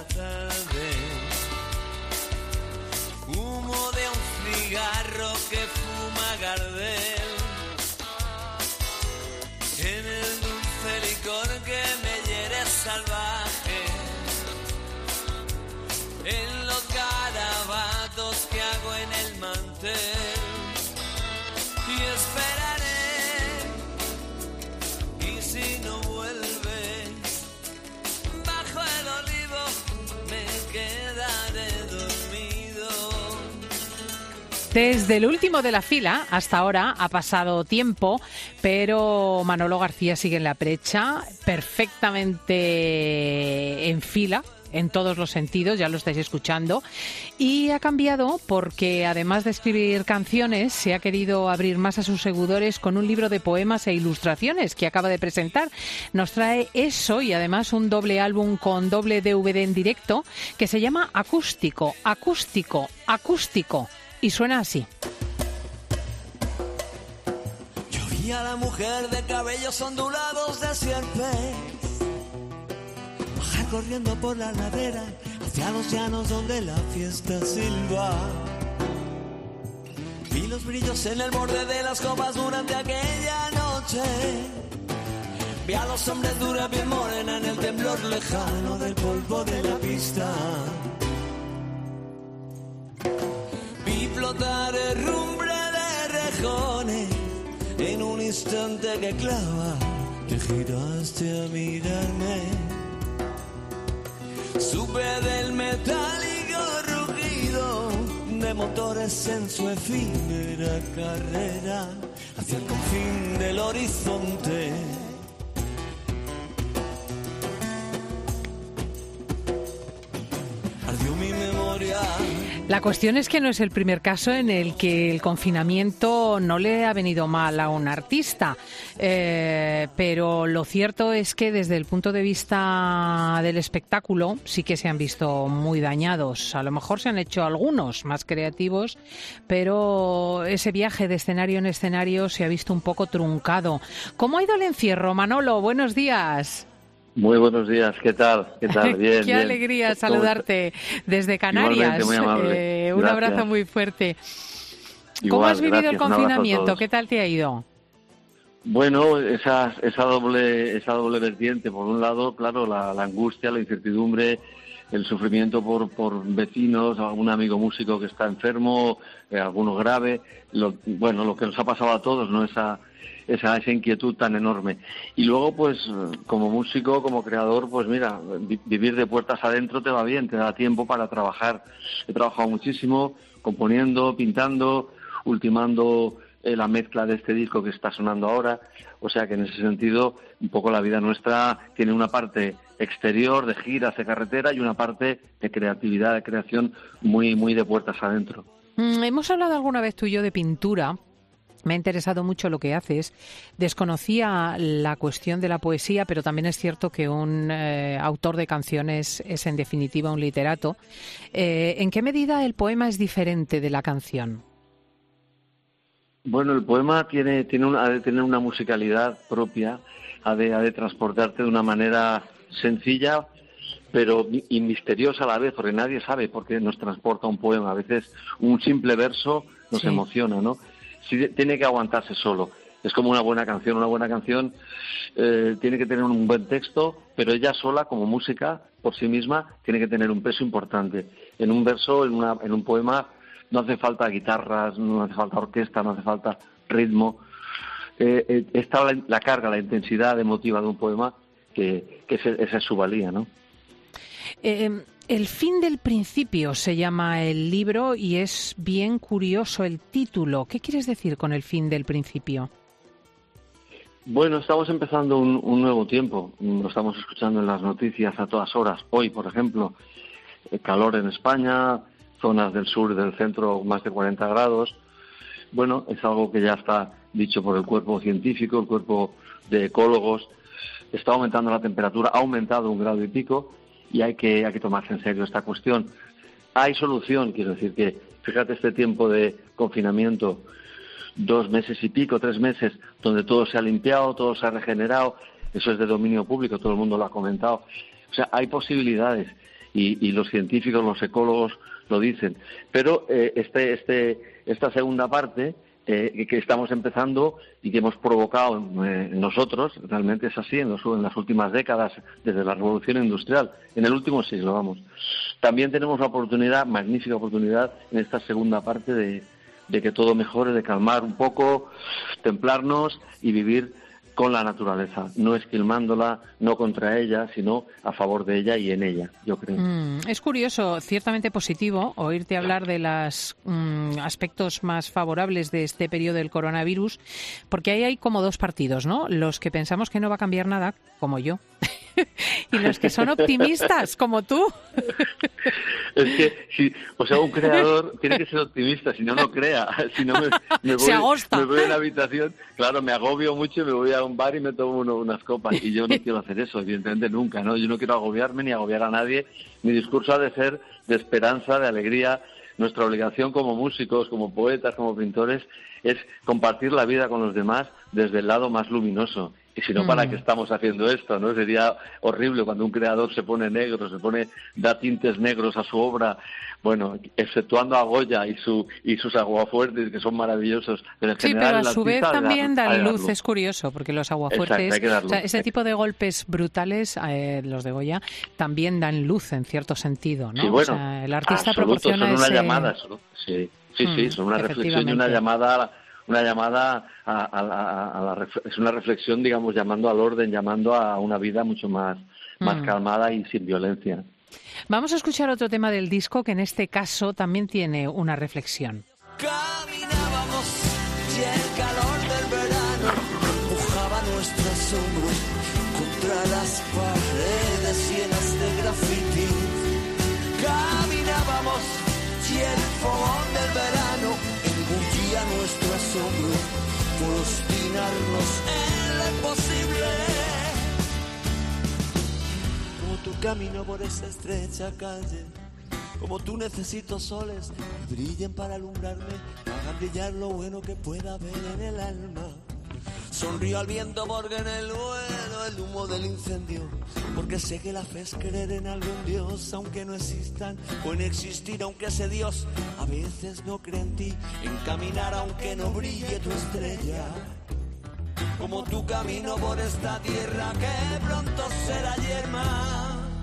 tarde, humo de un cigarro que fuma Gardel, en el dulce licor que me hiere salvaje, en los garabatos que hago en el mantel, y esperaré, y si no vuelves, bajo el olivo me quedaré dormido. Desde el último de la fila hasta ahora ha pasado tiempo, pero Manolo García sigue en la brecha, perfectamente en fila, en todos los sentidos, ya lo estáis escuchando, y ha cambiado porque además de escribir canciones se ha querido abrir más a sus seguidores con un libro de poemas e ilustraciones que acaba de presentar. Nos trae eso y además un doble álbum con doble DVD en directo que se llama Acústico, Acústico, Acústico, y suena así. Yo vi a la mujer de cabellos ondulados de sierpe bajar corriendo por la ladera hacia los llanos donde la fiesta silba. Vi los brillos en el borde de las copas durante aquella noche. Vi a los hombres dura piel morena en el temblor lejano del polvo de la pista. Vi flotar herrumbre de rejones en un instante que clava. Te giraste a mirarme. Supe del metálico rugido de motores en su efímera carrera hacia el confín del horizonte. Ardió mi memoria. La cuestión es que no es el primer caso en el que el confinamiento no le ha venido mal a un artista, pero lo cierto es que desde el punto de vista del espectáculo sí que se han visto muy dañados. A lo mejor se han hecho algunos más creativos, pero ese viaje de escenario en escenario se ha visto un poco truncado. ¿Cómo ha ido el encierro, Manolo? Buenos días. Muy buenos días, ¿qué tal? ¿Qué tal? Bien, Qué bien. alegría saludarte desde Canarias. Igualmente, muy amable. Un Gracias. abrazo muy fuerte. Igual, ¿Cómo has vivido gracias. el Un abrazo a confinamiento? todos. ¿Qué tal te ha ido? Bueno, esa doble vertiente. Por un lado, claro, la angustia, la incertidumbre, el sufrimiento por vecinos, algún amigo músico que está enfermo, alguno grave. Lo que nos ha pasado a todos, ¿no? Esa inquietud tan enorme. Y luego, pues, como músico, como creador, pues mira, vivir de puertas adentro te va bien, te da tiempo para trabajar. He trabajado muchísimo, componiendo, pintando, ultimando la mezcla de este disco que está sonando ahora. O sea que en ese sentido, un poco la vida nuestra tiene una parte exterior, de giras, de carretera, y una parte de creatividad, de creación muy, muy de puertas adentro. Hemos hablado alguna vez tú y yo de pintura. Me ha interesado mucho lo que haces. Desconocía la cuestión de la poesía, pero también es cierto que un autor de canciones es en definitiva un literato. ¿En qué medida el poema es diferente de la canción? Bueno, el poema ha de tener una musicalidad propia, ha de transportarte de una manera sencilla, pero y misteriosa a la vez, porque nadie sabe por qué nos transporta un poema. A veces un simple verso nos emociona, ¿no? Sí, tiene que aguantarse solo. Es como una buena canción. Una buena canción tiene que tener un buen texto, pero ella sola, como música, por sí misma, tiene que tener un peso importante. En un verso, en un poema, no hace falta guitarras, no hace falta orquesta, no hace falta ritmo. Está la carga, la intensidad emotiva de un poema, esa es su valía, ¿no? El fin del principio se llama el libro y es bien curioso el título. ¿Qué quieres decir con el fin del principio? Bueno, estamos empezando un nuevo tiempo. Lo estamos escuchando en las noticias a todas horas. Hoy, por ejemplo, calor en España, zonas del sur y del centro más de 40 grados. Bueno, es algo que ya está dicho por el cuerpo científico, el cuerpo de ecólogos. Está aumentando la temperatura, ha aumentado 1 grado y pico. Y hay que tomarse en serio esta cuestión. Hay solución, quiero decir que, fíjate, este tiempo de confinamiento, 2 meses y pico, 3 meses, donde todo se ha limpiado, todo se ha regenerado, eso es de dominio público, todo el mundo lo ha comentado. O sea, hay posibilidades y los científicos, los ecólogos lo dicen. Pero esta segunda parte que estamos empezando y que hemos provocado nosotros, realmente es así en las últimas décadas, desde la revolución industrial, en el último siglo, vamos. También tenemos la oportunidad, magnífica oportunidad, en esta segunda parte de que todo mejore, de calmar un poco, templarnos y vivir con la naturaleza, no esquilmándola, no contra ella, sino a favor de ella y en ella, yo creo. Es curioso, ciertamente positivo, oírte hablar de los aspectos más favorables de este periodo del coronavirus, porque ahí hay como dos partidos, ¿no? Los que pensamos que no va a cambiar nada, como yo, y los que son optimistas, como tú. Es que, un creador tiene que ser optimista, si no, no crea. Si no, me voy a la habitación, claro, me agobio mucho y me voy a un bar y me tomo unas copas. Y yo no quiero hacer eso, evidentemente nunca, ¿no? Yo no quiero agobiarme ni agobiar a nadie. Mi discurso ha de ser de esperanza, de alegría. Nuestra obligación como músicos, como poetas, como pintores, es compartir la vida con los demás desde el lado más luminoso. Y si no, ¿para qué estamos haciendo esto? ¿No? Sería horrible cuando un creador se pone negro, da tintes negros a su obra. Bueno, exceptuando a Goya y sus aguafuertes, que son maravillosos. Pero en general, pero a su vez también dan luz. Es curioso, porque los aguafuertes, ese tipo de golpes brutales, los de Goya, también dan luz en cierto sentido, ¿no? Sí, bueno, el artista absoluto, proporciona son una llamada. Sí, son una reflexión y una llamada es una reflexión, digamos, llamando al orden, llamando a una vida mucho más calmada y sin violencia. Vamos a escuchar otro tema del disco que en este caso también tiene una reflexión. Caminábamos y el calor del verano mojaba nuestros hombros contra las paredes llenas de graffiti. Caminábamos y el fogón del verano engullía nuestro asombro por obstinarnos en lo imposible. Como tu camino por esa estrecha calle, como tú necesito soles que brillen para alumbrarme, hagan brillar lo bueno que pueda haber en el alma. Sonrío al viento porque en el vuelo el humo del incendio, porque sé que la fe es creer en algún Dios, aunque no existan, o en existir aunque ese Dios a veces no cree en ti, en caminar aunque no brille tu estrella, como tu camino por esta tierra que pronto será yerma.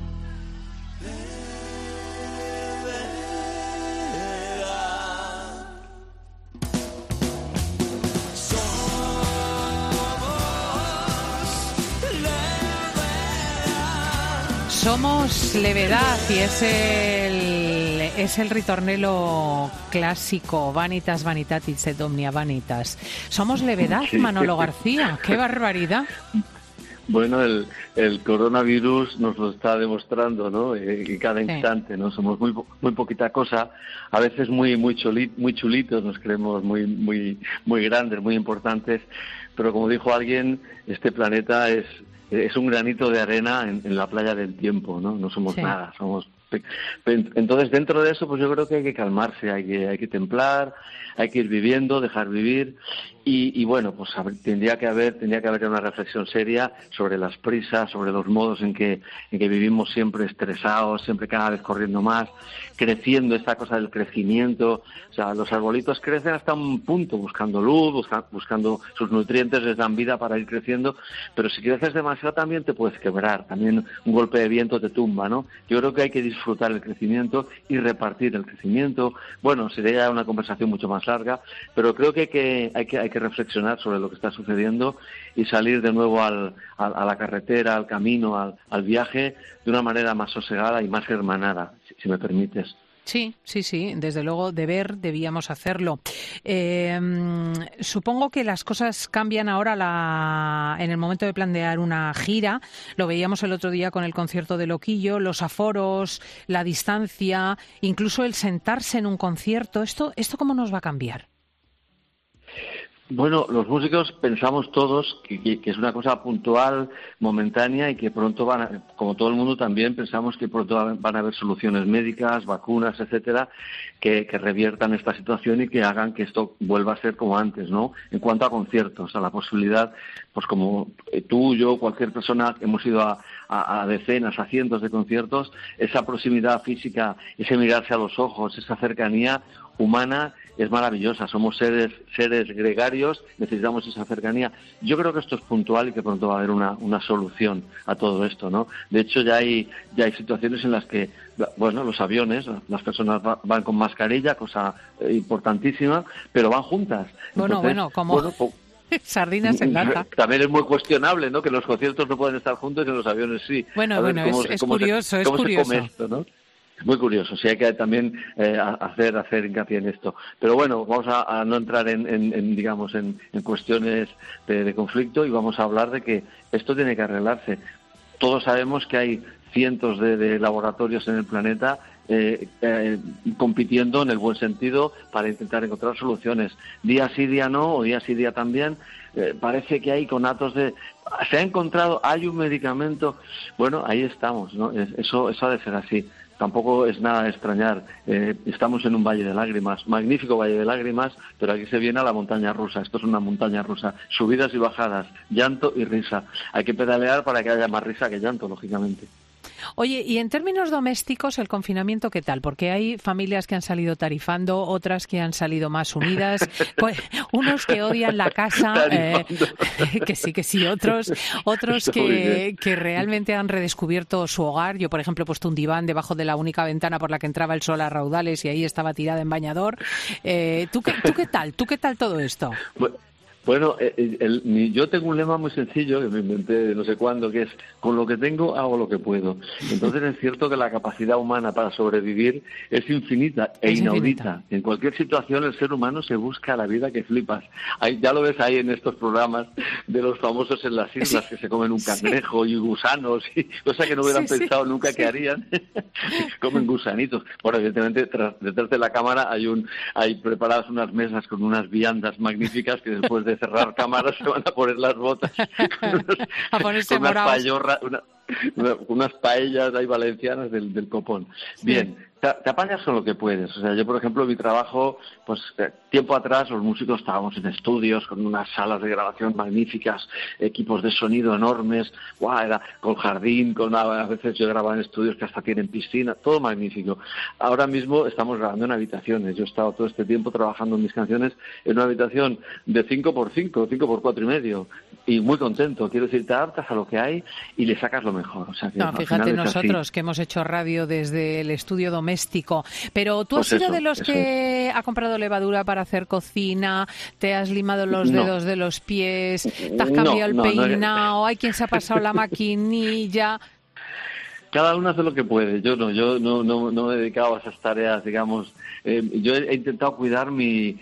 Somos levedad y es el ritornelo clásico Vanitas vanitatis et omnia vanitas. Somos levedad, Manolo García. ¡Qué barbaridad! Bueno, el coronavirus nos lo está demostrando, ¿no? En cada instante, ¿no? Somos muy poquita cosa, a veces muy chulitos, nos creemos muy grandes, muy importantes, pero como dijo alguien, este planeta es un granito de arena en la playa del tiempo, ¿no? No somos nada, somos... Entonces, dentro de eso, pues yo creo que hay que calmarse, hay que templar, hay que ir viviendo, dejar vivir y bueno, pues tendría que haber una reflexión seria sobre las prisas, sobre los modos en que vivimos siempre estresados, siempre cada vez corriendo más, creciendo, esta cosa del crecimiento. O sea, los arbolitos crecen hasta un punto, buscando luz, buscando sus nutrientes, les dan vida para ir creciendo, pero si creces demasiado también te puedes quebrar, también un golpe de viento te tumba, ¿no? Yo creo que hay que disfrutar el crecimiento y repartir el crecimiento. Bueno, sería una conversación mucho más larga, pero creo que hay que reflexionar sobre lo que está sucediendo y salir de nuevo a la carretera, al camino, al viaje de una manera más sosegada y más hermanada, si me permites. Sí, desde luego debíamos hacerlo. Supongo que las cosas cambian ahora en el momento de planear una gira. Lo veíamos el otro día con el concierto de Loquillo, los aforos, la distancia, incluso el sentarse en un concierto. ¿Esto cómo nos va a cambiar? Bueno, los músicos pensamos todos que es una cosa puntual, momentánea y que pronto como todo el mundo también pensamos que pronto van a haber soluciones médicas, vacunas, etcétera, que reviertan esta situación y que hagan que esto vuelva a ser como antes, ¿no? En cuanto a conciertos, a la posibilidad, pues como tú, yo, cualquier persona, hemos ido a decenas, a cientos de conciertos, esa proximidad física, ese mirarse a los ojos, esa cercanía humana es maravillosa. Somos seres gregarios, necesitamos esa cercanía. Yo creo que esto es puntual y que pronto va a haber una solución a todo esto, ¿no? De hecho, ya hay situaciones en las que, bueno, los aviones, las personas van con mascarilla, cosa importantísima, pero van juntas. Entonces, como sardinas en lata. También es muy cuestionable, ¿no? Que los conciertos no pueden estar juntos y en los aviones sí. Bueno, es curioso, ¿cómo se come esto, no? Es muy curioso, sí hay que también hacer hincapié en esto. Pero bueno, vamos a no entrar en cuestiones de conflicto y vamos a hablar de que esto tiene que arreglarse. Todos sabemos que hay cientos de laboratorios en el planeta compitiendo en el buen sentido para intentar encontrar soluciones. Día sí, día no, o día sí, día también. Parece que hay conatos se ha encontrado, hay un medicamento. Bueno, ahí estamos, ¿no? Eso ha de ser así. Tampoco es nada de extrañar. Estamos en un valle de lágrimas, magnífico valle de lágrimas, pero aquí se viene a la montaña rusa. Esto es una montaña rusa, subidas y bajadas, llanto y risa. Hay que pedalear para que haya más risa que llanto, lógicamente. Oye, y en términos domésticos, ¿el confinamiento qué tal? Porque hay familias que han salido tarifando, otras que han salido más unidas, unos que odian la casa, que sí, otros que realmente han redescubierto su hogar. Yo, por ejemplo, he puesto un diván debajo de la única ventana por la que entraba el sol a raudales y ahí estaba tirada en bañador. ¿Tú qué tal? ¿Tú qué tal todo esto? Bueno, yo tengo un lema muy sencillo que me inventé no sé cuándo, que es: con lo que tengo hago lo que puedo. Entonces es cierto que la capacidad humana para sobrevivir es infinita e inaudita. En cualquier situación el ser humano se busca la vida que flipas. Ya lo ves ahí en estos programas de los famosos en las islas que se comen un cangrejo y gusanos, cosa que no hubieran pensado nunca que harían. Comen gusanitos. Bueno, evidentemente detrás de la cámara hay preparadas unas mesas con unas viandas magníficas que después de cerrar cámaras se van a poner las botas a ponerse morados. Unas paellas ahí valencianas del copón. Bien, te apañas con lo que puedes. O sea, yo, por ejemplo, en mi trabajo, pues tiempo atrás los músicos estábamos en estudios con unas salas de grabación magníficas, equipos de sonido enormes, era con jardín, a veces yo grababa en estudios que hasta tienen piscina, todo magnífico. Ahora mismo estamos grabando en habitaciones. Yo he estado todo este tiempo trabajando en mis canciones en una habitación de 5x5, 5x4,5, y muy contento. Quiero decir, te adaptas a lo que hay y le sacas lo mejor. O sea, que fíjate nosotros que hemos hecho radio desde el estudio doméstico, pero tú has sido de los que ha comprado levadura para hacer cocina, te has limado los dedos de los pies, te has cambiado el peinado, hay quien se ha pasado la maquinilla. Cada uno hace lo que puede. Yo no me he dedicado a esas tareas, digamos. Yo he intentado cuidar mi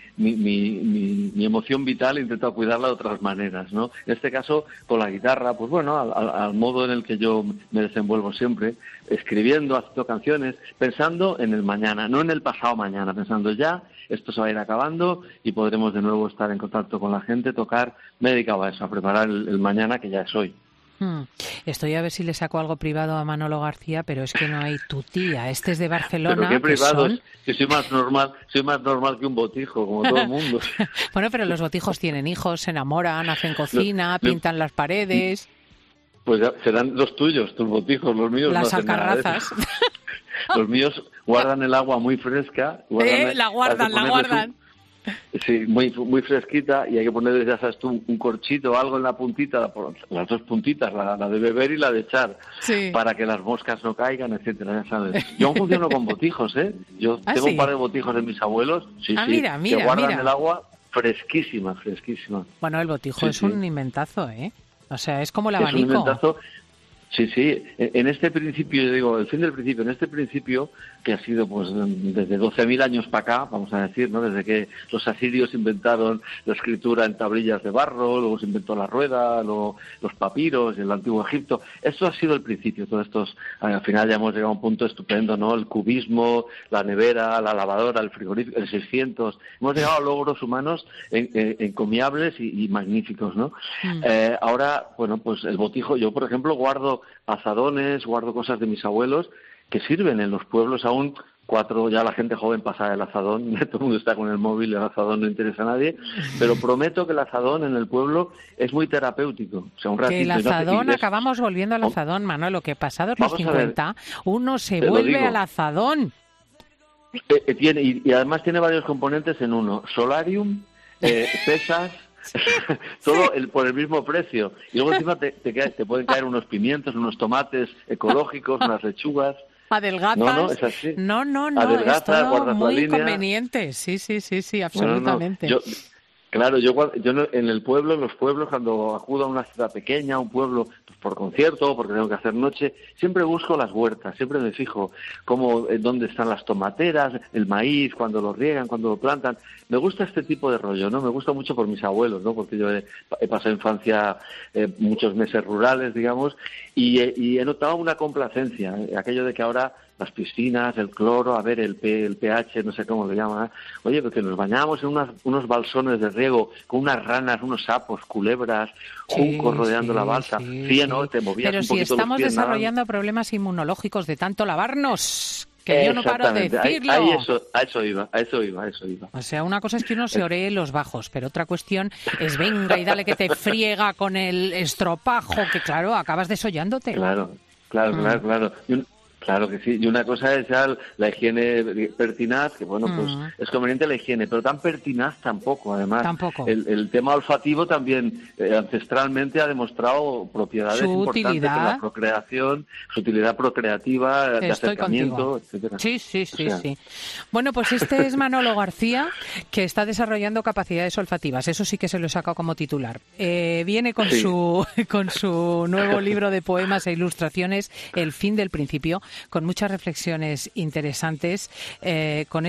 emoción vital, he intentado cuidarla de otras maneras, ¿no? En este caso, con la guitarra, pues bueno, al modo en el que yo me desenvuelvo siempre, escribiendo, haciendo canciones, pensando en el mañana, no en el pasado mañana, pensando ya, esto se va a ir acabando y podremos de nuevo estar en contacto con la gente, tocar. Me he dedicado a eso, a preparar el mañana que ya es hoy. Estoy a ver si le saco algo privado a Manolo García, pero es que no hay tu tía. Este es de Barcelona. ¿Pero qué privado? Que soy más normal que un botijo, como todo el mundo. Bueno, pero los botijos tienen hijos, se enamoran, hacen cocina, pintan las paredes. Pues ya serán los tuyos, tus botijos, los míos las no hacen alcarrazas. Nada de eso. Los míos guardan el agua muy fresca. La guardan. Sí, muy fresquita, y hay que ponerle, ya sabes tú, un corchito o algo en la puntita, las dos puntitas, la de beber y la de echar, para que las moscas no caigan, etcétera, ya sabes. Yo aún funciono con botijos, Yo tengo un par de botijos de mis abuelos, mira, que guardan el agua fresquísima. Bueno, el botijo es un inventazo, O sea, es como el abanico. Sí, sí. En este principio, yo digo, el fin del principio, en este principio que ha sido pues desde 12.000 años para acá, vamos a decir, ¿no? Desde que los asirios inventaron la escritura en tablillas de barro, luego se inventó la rueda, los papiros, el antiguo Egipto. Esto ha sido el principio. Todos estos, al final ya hemos llegado a un punto estupendo, ¿no? El cubismo, la nevera, la lavadora, el frigorífico, el 600. Hemos llegado a logros humanos encomiables y magníficos, ¿no? Ahora, bueno, pues el botijo, yo por ejemplo guardo azadones, guardo cosas de mis abuelos que sirven en los pueblos aún. Ya la gente joven pasa el azadón, todo el mundo está con el móvil, el azadón no interesa a nadie, pero prometo que el azadón en el pueblo es muy terapéutico. O sea, un ratito, que el azadón, acabamos volviendo al azadón, Manolo, que pasados los 50 uno se vuelve al azadón. Y además tiene varios componentes en uno: solarium, pesas, todo por el mismo precio. Y luego encima te pueden caer unos pimientos, unos tomates ecológicos, unas lechugas. Adelgazas. No, es así. No, Adelgazas, es todo guardas muy la línea. conveniente. Sí, absolutamente. No. Claro, yo en el pueblo, en los pueblos, cuando acudo a una ciudad pequeña, a un pueblo, pues por concierto, porque tengo que hacer noche, siempre busco las huertas, siempre me fijo dónde están las tomateras, el maíz, cuando lo riegan, cuando lo plantan. Me gusta este tipo de rollo, ¿no? Me gusta mucho por mis abuelos, ¿no? Porque yo he pasado infancia muchos meses rurales, digamos, y he notado una complacencia, aquello de que ahora las piscinas, el cloro, a ver, el pH, no sé cómo lo llaman. Oye, porque nos bañábamos en unos balsones de riego con unas ranas, unos sapos, culebras, juncos rodeando la balsa, ¿no? Te movías pero un si poquito estamos los pies desarrollando problemas inmunológicos de tanto lavarnos, que yo no paro de decirlo. A eso iba. O sea, una cosa es que uno se oree los bajos, pero otra cuestión es venga y dale que te friega con el estropajo, que claro, acabas desollándote. Claro. Claro que sí, y una cosa es ya la higiene pertinaz, que bueno, pues es conveniente la higiene, pero tan pertinaz tampoco, además. Tampoco. El tema olfativo también ancestralmente ha demostrado propiedades importantes en la procreación, su utilidad procreativa, de acercamiento, etcétera. Sí. Bueno, pues este es Manolo García, que está desarrollando capacidades olfativas, eso sí que se lo he sacado como titular. Viene con su nuevo libro de poemas e ilustraciones, El fin del principio, con muchas reflexiones interesantes, con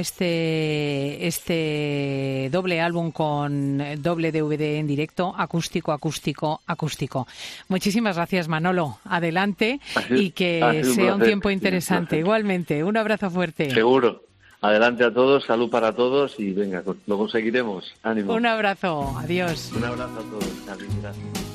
este doble álbum con doble DVD en directo, acústico. Muchísimas gracias, Manolo. Adelante y que sea un tiempo interesante. Igualmente, un abrazo fuerte. Seguro. Adelante a todos, salud para todos y venga, lo conseguiremos. Ánimo. Un abrazo, adiós. Un abrazo a todos. Gracias.